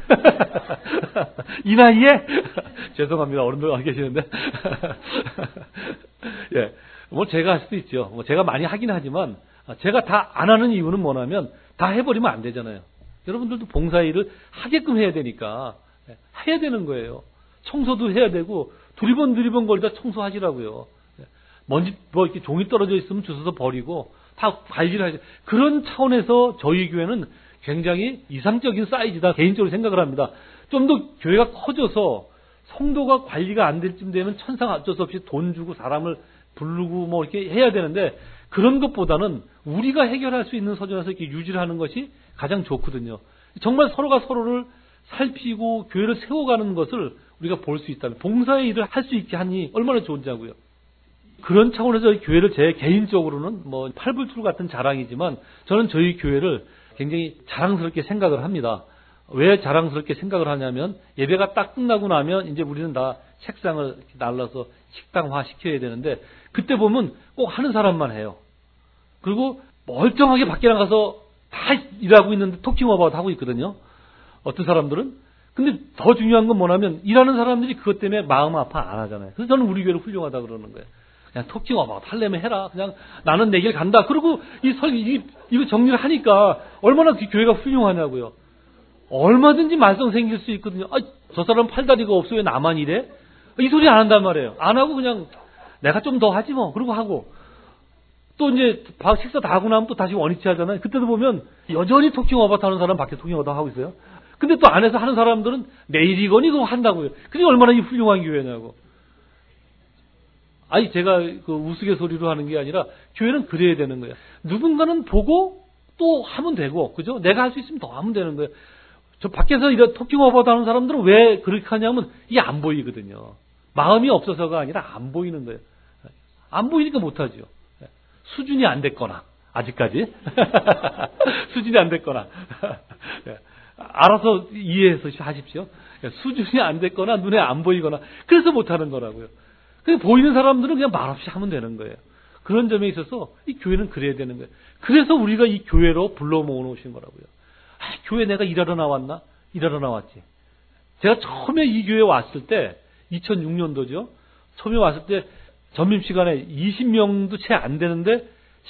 이 나이에? 죄송합니다. 어른들 와 계시는데. 예. 제가 할 수도 있죠. 제가 많이 하긴 하지만 제가 다 안 하는 이유는 뭐냐면 다 해버리면 안 되잖아요. 여러분들도 봉사일을 하게끔 해야 되니까 해야 되는 거예요. 청소도 해야 되고 두리번 거리다 청소하시라고요. 먼지 뭐 이렇게 종이 떨어져 있으면 주워서 버리고 다 관리를 하죠. 그런 차원에서 저희 교회는 굉장히 이상적인 사이즈다 개인적으로 생각을 합니다. 좀 더 교회가 커져서 성도가 관리가 안 될 쯤 되면 천상 어쩔 수 없이 돈 주고 사람을 부르고 뭐 이렇게 해야 되는데 그런 것보다는 우리가 해결할 수 있는 서준에서 이렇게 유지를 하는 것이 가장 좋거든요. 정말 서로가 서로를 살피고 교회를 세워가는 것을 우리가 볼 수 있다면 봉사의 일을 할 수 있게 하니 얼마나 좋은지고요. 그런 차원에서 교회를 제 개인적으로는 뭐 팔불출 같은 자랑이지만 저는 저희 교회를 굉장히 자랑스럽게 생각을 합니다. 왜 자랑스럽게 생각을 하냐면 예배가 딱 끝나고 나면 이제 우리는 다 책상을 날라서 식당화 시켜야 되는데 그때 보면 꼭 하는 사람만 해요. 그리고 멀쩡하게 밖에 나가서 다 일하고 있는데 토킹 어바웃 하고 있거든요. 어떤 사람들은. 근데 더 중요한 건 뭐냐면 일하는 사람들이 그것 때문에 마음 아파 안 하잖아요. 그래서 저는 우리 교회를 훌륭하다 그러는 거예요. 그냥 토킹 어바웃 하려면 해라. 그냥 나는 내 길 간다. 그리고 이거 정리를 하니까 얼마나 교회가 훌륭하냐고요. 얼마든지 말썽 생길 수 있거든요. 저 사람 팔다리가 없어 왜 나만 이래? 이 소리 안 한단 말이에요. 안 하고 그냥 내가 좀 더 하지 뭐. 그러고 하고. 또 이제 식사 다 하고 나면 또 다시 원위치 하잖아요. 그때도 보면 여전히 토킹 어바웃 하는 사람 밖에 토킹 어바웃 하고 있어요. 근데 또 안에서 하는 사람들은 내일이거니 그거 한다고요. 그게 얼마나 이 훌륭한 교회냐고. 제가 그 우스갯소리로 하는 게 아니라 교회는 그래야 되는 거예요. 누군가는 보고 또 하면 되고, 그죠? 내가 할 수 있으면 더 하면 되는 거예요. 저 밖에서 이런 토킹 어바웃 하는 사람들은 왜 그렇게 하냐면 이게 안 보이거든요. 마음이 없어서가 아니라 안 보이는 거예요. 안 보이니까 못하죠. 수준이 안 됐거나, 아직까지. 수준이 안 됐거나. 알아서 이해해서 하십시오. 수준이 안 됐거나, 눈에 안 보이거나, 그래서 못하는 거라고요. 그냥 보이는 사람들은 그냥 말없이 하면 되는 거예요. 그런 점에 있어서 이 교회는 그래야 되는 거예요. 그래서 우리가 이 교회로 불러 모으신 거라고요. 교회 내가 일하러 나왔나? 일하러 나왔지. 제가 처음에 이 교회에 왔을 때, 2006년도죠. 처음에 왔을 때 점심시간에 20명도 채 안 되는데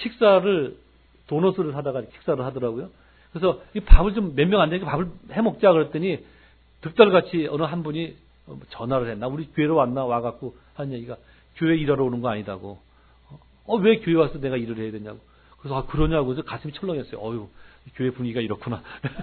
도넛을 사다가 식사를 하더라고요. 그래서 이 밥을 좀 몇 명 안 되니까 밥을 해 먹자 그랬더니 득달같이 어느 한 분이 전화를 했나? 우리 교회로 왔나? 와갖고 한 얘기가 교회 일하러 오는 거 아니다고. 왜 교회 와서 내가 일을 해야 되냐고. 그래서 그러냐고 해서 가슴이 철렁했어요. 교회 분위기가 이렇구나.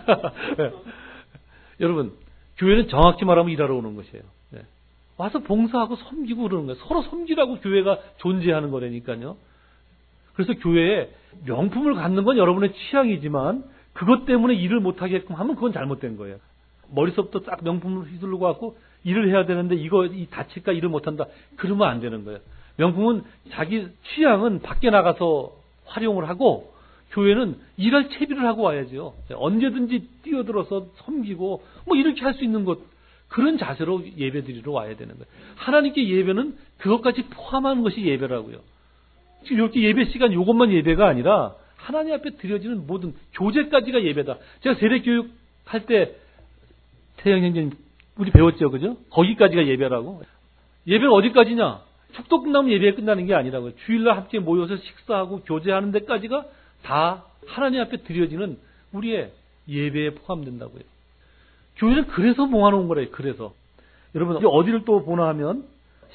여러분, 교회는 정확히 말하면 일하러 오는 것이에요. 와서 봉사하고 섬기고 그러는 거예요. 서로 섬기라고 교회가 존재하는 거라니까요. 그래서 교회에 명품을 갖는 건 여러분의 취향이지만 그것 때문에 일을 못하게끔 하면 그건 잘못된 거예요. 머릿속부터 딱 명품을 휘두르고 갖고 일을 해야 되는데 이 다칠까 일을 못한다. 그러면 안 되는 거예요. 명품은 자기 취향은 밖에 나가서 활용을 하고 교회는 일할 채비를 하고 와야죠. 언제든지 뛰어들어서 섬기고 뭐 이렇게 할 수 있는 것 그런 자세로 예배드리러 와야 되는 거예요. 하나님께 예배는 그것까지 포함하는 것이 예배라고요. 지금 이렇게 예배 시간 요것만 예배가 아니라 하나님 앞에 드려지는 모든 교제까지가 예배다. 제가 세례교육 할 때 태영 형제님 우리 배웠죠, 그죠? 거기까지가 예배라고. 예배는 어디까지냐? 축도 끝나면 예배가 끝나는 게 아니라고요. 주일날 함께 모여서 식사하고 교제하는 데까지가 다 하나님 앞에 드려지는 우리의 예배에 포함된다고요. 교회는 그래서 모아놓은 거래요. 그래서 여러분 어디를 또 보나 하면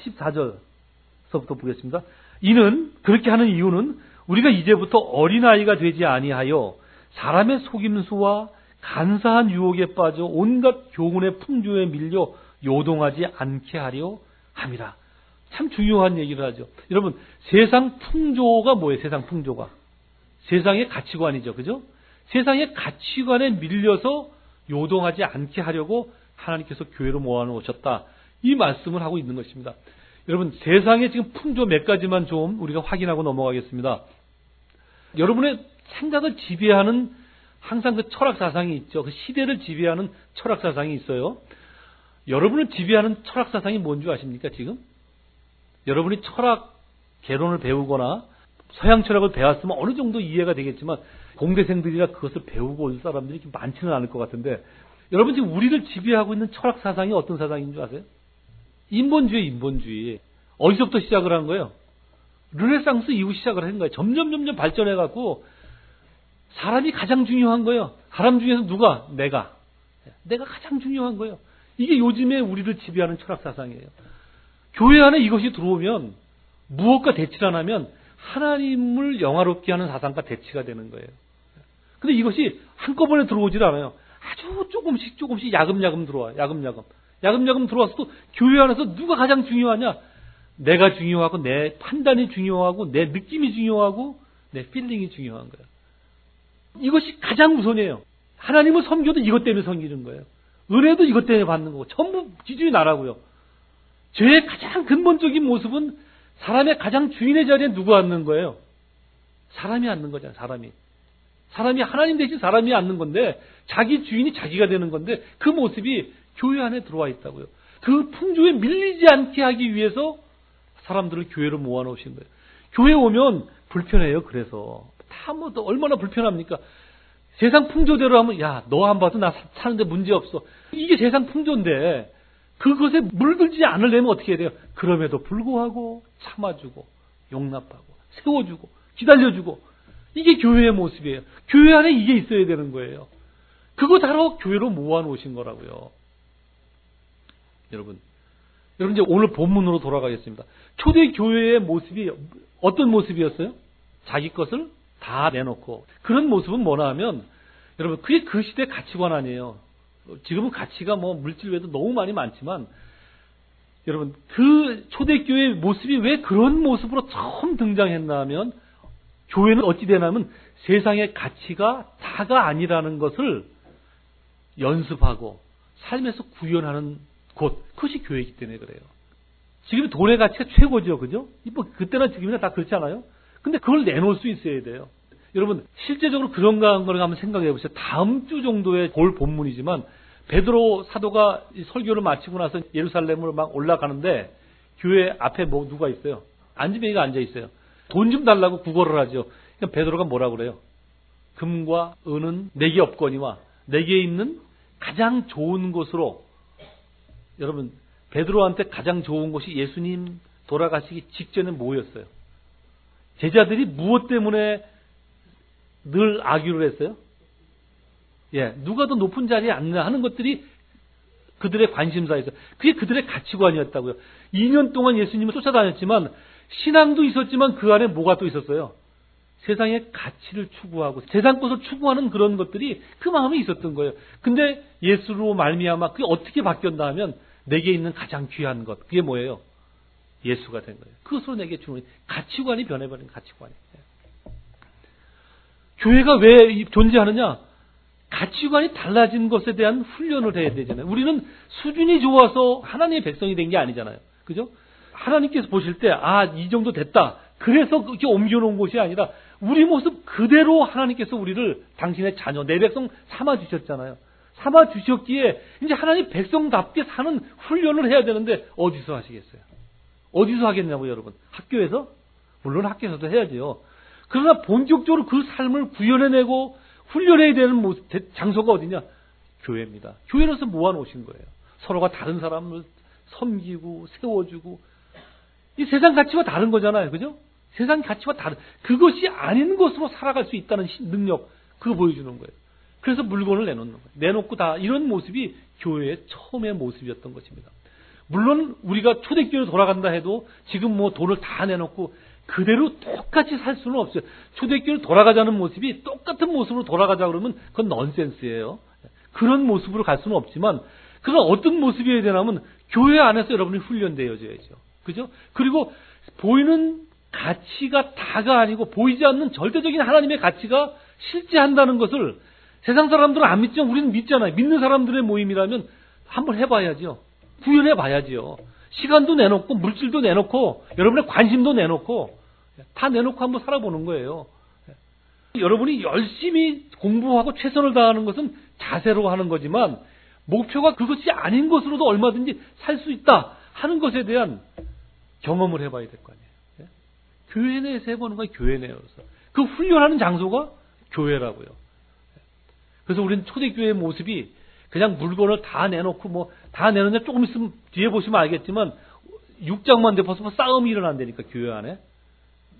14절서부터 보겠습니다. 이는 그렇게 하는 이유는 우리가 이제부터 어린아이가 되지 아니하여 사람의 속임수와 간사한 유혹에 빠져 온갖 교훈의 풍조에 밀려 요동하지 않게 하려 함이라. 참 중요한 얘기를 하죠. 여러분 세상 풍조가 뭐예요? 세상 풍조가 세상의 가치관이죠. 그죠? 세상의 가치관에 밀려서 요동하지 않게 하려고 하나님께서 교회로 모아놓으셨다. 이 말씀을 하고 있는 것입니다. 여러분 세상의 지금 풍조 몇 가지만 좀 우리가 확인하고 넘어가겠습니다. 여러분의 생각을 지배하는 항상 그 철학 사상이 있죠. 그 시대를 지배하는 철학 사상이 있어요. 여러분을 지배하는 철학 사상이 뭔지 아십니까 지금? 여러분이 철학 개론을 배우거나 서양 철학을 배웠으면 어느 정도 이해가 되겠지만 공대생들이라 그것을 배우고 올 사람들이 많지는 않을 것 같은데 여러분 지금 우리를 지배하고 있는 철학 사상이 어떤 사상인 줄 아세요? 인본주의. 어디서부터 시작을 한 거예요? 르네상스 이후 시작을 한 거예요. 점점 발전해갖고 사람이 가장 중요한 거예요. 사람 중에서 누가? 내가 가장 중요한 거예요. 이게 요즘에 우리를 지배하는 철학 사상이에요. 교회 안에 이것이 들어오면 무엇과 대치를 안 하면 하나님을 영화롭게 하는 사상과 대치가 되는 거예요. 근데 이것이 한꺼번에 들어오질 않아요. 아주 조금씩 야금야금 들어와요. 야금야금 들어와서도 교회 안에서 누가 가장 중요하냐? 내가 중요하고 내 판단이 중요하고 내 느낌이 중요하고 내 필링이 중요한 거예요. 이것이 가장 우선이에요. 하나님을 섬겨도 이것 때문에 섬기는 거예요. 은혜도 이것 때문에 받는 거고 전부 기준이 나라고요. 죄의 가장 근본적인 모습은 사람의 가장 주인의 자리에 누가 앉는 거예요? 사람이 앉는 거잖아요. 사람이 하나님 대신 사람이 앉는 건데 자기 주인이 자기가 되는 건데 그 모습이 교회 안에 들어와 있다고요. 그 풍조에 밀리지 않게 하기 위해서 사람들을 교회로 모아놓으신 거예요. 교회 오면 불편해요. 그래서 다 뭐 얼마나 불편합니까? 세상 풍조대로 하면 야, 너 안 봐도 나 사는데 문제 없어. 이게 세상 풍조인데 그것에 물들지 않으려면 어떻게 해야 돼요? 그럼에도 불구하고 참아주고 용납하고 세워주고 기다려주고 이게 교회의 모습이에요. 교회 안에 이게 있어야 되는 거예요. 그거 다로 교회로 모아놓으신 거라고요. 여러분 이제 오늘 본문으로 돌아가겠습니다. 초대 교회의 모습이 어떤 모습이었어요? 자기 것을 다 내놓고 그런 모습은 뭐나 하면 여러분 그게 그 시대의 가치관 아니에요. 지금은 가치가 뭐 물질 외에도 너무 많지만 여러분 그 초대교회의 모습이 왜 그런 모습으로 처음 등장했나 하면 교회는 어찌 되냐면 세상의 가치가 다가 아니라는 것을 연습하고 삶에서 구현하는 곳, 그것이 교회이기 때문에 그래요. 지금 돈의 가치가 최고죠. 그죠? 뭐 그때나 지금이나 다 그렇지 않아요? 근데 그걸 내놓을 수 있어야 돼요. 여러분 실제적으로 그런가 하는 걸 한번 생각해 보세요. 다음 주 정도에 볼 본문이지만 베드로 사도가 설교를 마치고 나서 예루살렘으로 막 올라가는데 교회 앞에 뭐 누가 있어요? 안지뱅이가 앉아 있어요. 돈 좀 달라고 구걸을 하죠. 그러니까 베드로가 뭐라 그래요? 금과 은은 내게 없거니와 내게 있는 가장 좋은 곳으로 여러분 베드로한테 가장 좋은 곳이 예수님 돌아가시기 직전에 뭐였어요? 제자들이 무엇 때문에 늘 악유를 했어요? 누가 더 높은 자리에 앉나 하는 것들이 그들의 관심사였어요. 그게 그들의 가치관이었다고요. 2년 동안 예수님을 쫓아다녔지만 신앙도 있었지만 그 안에 뭐가 또 있었어요? 세상의 가치를 추구하고 세상 것을 추구하는 그런 것들이 그 마음에 있었던 거예요. 근데 예수로 말미암아 그게 어떻게 바뀌었나 하면 내게 있는 가장 귀한 것 그게 뭐예요? 예수가 된 거예요. 그것으로 내게 주는 가치관이 변해버린 가치관이에요. 교회가 왜 존재하느냐? 가치관이 달라진 것에 대한 훈련을 해야 되잖아요. 우리는 수준이 좋아서 하나님의 백성이 된 게 아니잖아요. 그죠? 하나님께서 보실 때, 이 정도 됐다. 그래서 그렇게 옮겨놓은 것이 아니라, 우리 모습 그대로 하나님께서 우리를 당신의 자녀, 내 백성 삼아주셨잖아요. 삼아주셨기에, 이제 하나님 백성답게 사는 훈련을 해야 되는데, 어디서 하시겠어요? 어디서 하겠냐고요, 여러분? 학교에서? 물론 학교에서도 해야죠. 그러나 본격적으로 그 삶을 구현해내고, 훈련해야 되는 장소가 어디냐? 교회입니다. 교회로서 모아놓으신 거예요. 서로가 다른 사람을 섬기고 세워주고 이 세상 가치와 다른 거잖아요. 그죠? 세상 가치와 다른 그것이 아닌 것으로 살아갈 수 있다는 능력 그거 보여주는 거예요. 그래서 물건을 내놓는 거예요. 내놓고 다 이런 모습이 교회의 처음의 모습이었던 것입니다. 물론 우리가 초대교회로 돌아간다 해도 지금 뭐 돈을 다 내놓고 그대로 똑같이 살 수는 없어요. 초대교회로 돌아가자는 모습이 똑같은 모습으로 돌아가자 그러면 그건 넌센스예요. 그런 모습으로 갈 수는 없지만 그런 어떤 모습이어야 되냐면 교회 안에서 여러분이 훈련되어져야죠. 그죠? 그리고 보이는 가치가 다가 아니고 보이지 않는 절대적인 하나님의 가치가 실제한다는 것을 세상 사람들은 안 믿지만 우리는 믿잖아요. 믿는 사람들의 모임이라면 한번 해봐야죠. 구현해 봐야죠. 시간도 내놓고 물질도 내놓고 여러분의 관심도 내놓고 다 내놓고 한번 살아보는 거예요. 여러분이 열심히 공부하고 최선을 다하는 것은 자세로 하는 거지만 목표가 그것이 아닌 것으로도 얼마든지 살 수 있다 하는 것에 대한 경험을 해봐야 될 거 아니에요. 교회 내에서 해보는 거예요. 교회 내에서. 그 훈련하는 장소가 교회라고요. 그래서 우리는 초대교회의 모습이 그냥 물건을 다 내놓고 뭐 다 내놓는데 조금 있으면 뒤에 보시면 알겠지만 6장만 돼 벌써 싸움이 일어난다니까 교회 안에.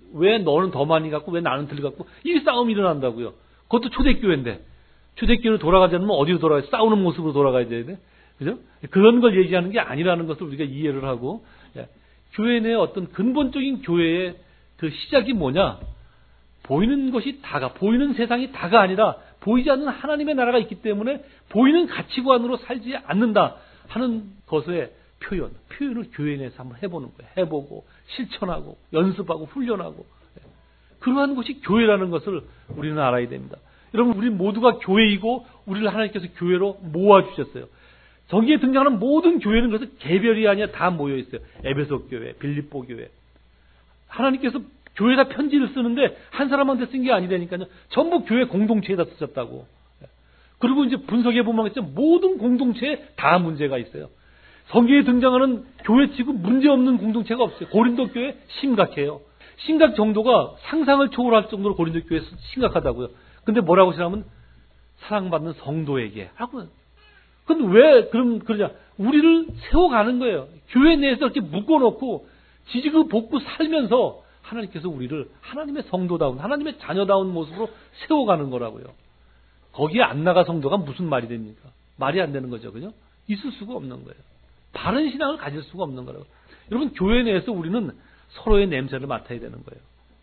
왜 너는 더 많이 갖고 왜 나는 덜 갖고 이 싸움이 일어난다고요. 그것도 초대교회인데 초대교회로 돌아가지 않으면 어디로 돌아가야 싸우는 모습으로 돌아가야 되는데 그죠? 그런 걸 얘기하는 게 아니라는 것을 우리가 이해를 하고 교회 내 어떤 근본적인 교회의 그 시작이 뭐냐? 보이는 것이 다가 보이는 세상이 다가 아니라 보이지 않는 하나님의 나라가 있기 때문에 보이는 가치관으로 살지 않는다 하는 것의 표현을 교회 내에서 한번 해보는 거예요. 해보고 실천하고 연습하고 훈련하고 그러한 것이 교회라는 것을 우리는 알아야 됩니다. 여러분 우리 모두가 교회이고 우리를 하나님께서 교회로 모아주셨어요. 저기에 등장하는 모든 교회는 그래서 개별이 아니라 다 모여 있어요. 에베소 교회, 빌립보 교회. 하나님께서 교회에다 편지를 쓰는데 한 사람한테 쓴 게 아니라니까요. 전부 교회 공동체에다 쓰셨다고. 그리고 이제 분석해 보면 모든 공동체에 다 문제가 있어요. 성경에 등장하는 교회치고 문제없는 공동체가 없어요. 고린도 교회 심각해요. 심각 정도가 상상을 초월할 정도로 고린도 교회 심각하다고요. 근데 뭐라고 하시냐면 사랑받는 성도에게 하고. 근데 왜 그러냐? 우리를 세워가는 거예요. 교회 내에서 이렇게 묶어놓고 지지고 볶고 살면서 하나님께서 우리를 하나님의 성도다운, 하나님의 자녀다운 모습으로 세워가는 거라고요. 거기에 안 나가 성도가 무슨 말이 됩니까? 말이 안 되는 거죠. 그죠? 있을 수가 없는 거예요. 바른 신앙을 가질 수가 없는 거라고. 여러분, 교회 내에서 우리는 서로의 냄새를 맡아야 되는 거예요.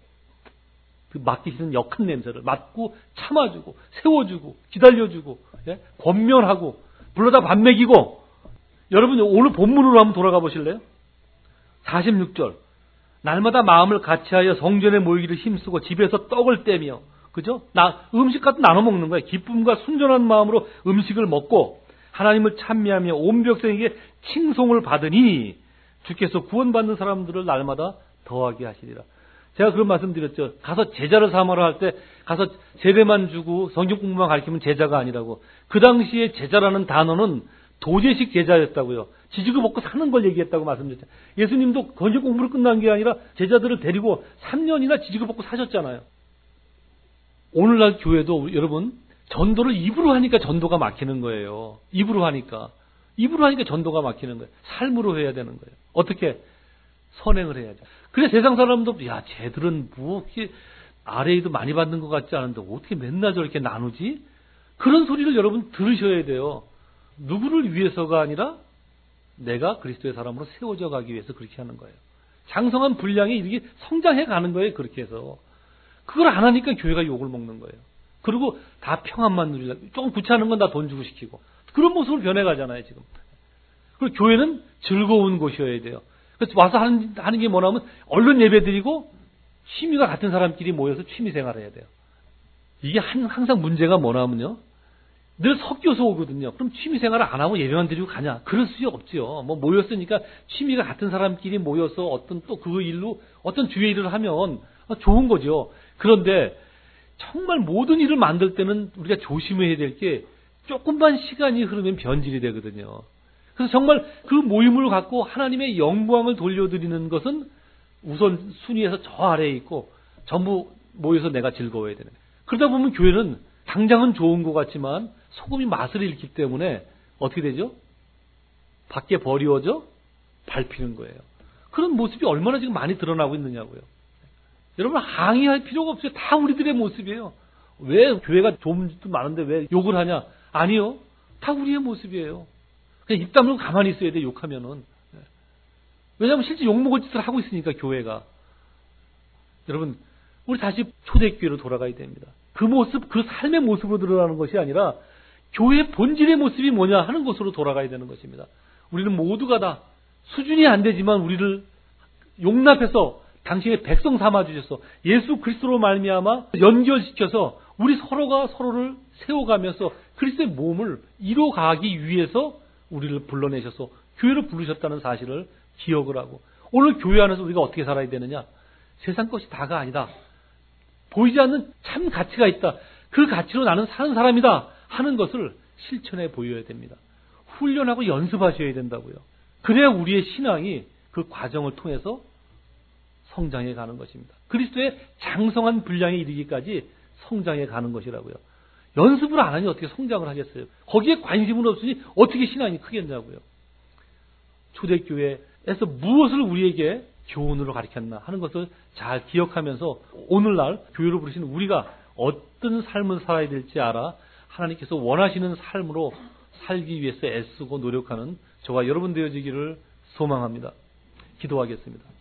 그 맡기시는 역한 냄새를 맡고 참아주고 세워주고 기다려주고 권면하고 불러다 밥 먹이고. 여러분 오늘 본문으로 한번 돌아가 보실래요? 46절 날마다 마음을 같이하여 성전에 모이기를 힘쓰고 집에서 떡을 떼며 그죠? 음식 같은 나눠 먹는 거예요. 기쁨과 순전한 마음으로 음식을 먹고 하나님을 찬미하며 온 백성에게 칭송을 받으니 주께서 구원받는 사람들을 날마다 더하게 하시리라. 제가 그런 말씀 드렸죠. 가서 제자를 삼으러 할 때 가서 세례만 주고 성경 공부만 가르치면 제자가 아니라고. 그 당시에 제자라는 단어는 도제식 제자였다고요. 지지고 먹고 사는 걸 얘기했다고 말씀드렸죠. 예수님도 성경 공부를 끝난 게 아니라 제자들을 데리고 3년이나 지지고 먹고 사셨잖아요. 오늘날 교회도 여러분 전도를 입으로 하니까 전도가 막히는 거예요. 입으로 하니까 전도가 막히는 거예요. 삶으로 해야 되는 거예요. 어떻게? 선행을 해야죠. 그래 세상 사람도 쟤들은 뭐 이렇게 RA도 많이 받는 것 같지 않은데 어떻게 맨날 저렇게 나누지? 그런 소리를 여러분 들으셔야 돼요. 누구를 위해서가 아니라 내가 그리스도의 사람으로 세워져 가기 위해서 그렇게 하는 거예요. 장성한 분량이 이렇게 성장해 가는 거예요. 그렇게 해서. 그걸 안 하니까 교회가 욕을 먹는 거예요. 그리고 다 평안만 누리려고. 조금 구차하는 건 다 돈 주고 시키고. 그런 모습으로 변해가잖아요, 지금. 그리고 교회는 즐거운 곳이어야 돼요. 그래서 와서 하는 게 뭐냐면, 얼른 예배 드리고, 취미가 같은 사람끼리 모여서 취미 생활을 해야 돼요. 이게 항상 문제가 뭐냐면요. 늘 섞여서 오거든요. 그럼 취미 생활을 안 하고 예배만 드리고 가냐? 그럴 수 없지요. 뭐 모였으니까 취미가 같은 사람끼리 모여서 어떤 또 그 일로 어떤 주의 일을 하면 좋은 거죠. 그런데 정말 모든 일을 만들 때는 우리가 조심해야 될 게 조금만 시간이 흐르면 변질이 되거든요. 그래서 정말 그 모임을 갖고 하나님의 영광을 돌려드리는 것은 우선 순위에서 저 아래에 있고 전부 모여서 내가 즐거워야 되는 거예요. 그러다 보면 교회는 당장은 좋은 것 같지만 소금이 맛을 잃기 때문에 어떻게 되죠? 밖에 버리워져 밟히는 거예요. 그런 모습이 얼마나 지금 많이 드러나고 있느냐고요. 여러분 항의할 필요가 없어요. 다 우리들의 모습이에요. 왜 교회가 좀 많은데 왜 욕을 하냐? 아니요. 다 우리의 모습이에요. 그냥 입 다물고 가만히 있어야 돼, 욕하면은. 왜냐하면 실제 욕먹을 짓을 하고 있으니까, 교회가. 여러분, 우리 다시 초대교회로 돌아가야 됩니다. 그 모습, 그 삶의 모습으로 드러나는 것이 아니라, 교회의 본질의 모습이 뭐냐 하는 것으로 돌아가야 되는 것입니다. 우리는 모두가 다 수준이 안 되지만 우리를 용납해서 당신의 백성 삼아주셔서 예수 그리스도로 말미암아 연결시켜서 우리 서로가 서로를 세워가면서 그리스도의 몸을 이뤄가기 위해서 우리를 불러내셔서 교회를 부르셨다는 사실을 기억을 하고 오늘 교회 안에서 우리가 어떻게 살아야 되느냐? 세상 것이 다가 아니다. 보이지 않는 참 가치가 있다. 그 가치로 나는 사는 사람이다 하는 것을 실천해 보여야 됩니다. 훈련하고 연습하셔야 된다고요. 그래야 우리의 신앙이 그 과정을 통해서 성장해 가는 것입니다. 그리스도의 장성한 분량에 이르기까지 성장해 가는 것이라고요. 연습을 안 하니 어떻게 성장을 하겠어요? 거기에 관심은 없으니 어떻게 신앙이 크겠냐고요. 초대교회에서 무엇을 우리에게 교훈으로 가르쳤나 하는 것을 잘 기억하면서 오늘날 교회로 부르신 우리가 어떤 삶을 살아야 될지 알아 하나님께서 원하시는 삶으로 살기 위해서 애쓰고 노력하는 저와 여러분 되어지기를 소망합니다. 기도하겠습니다.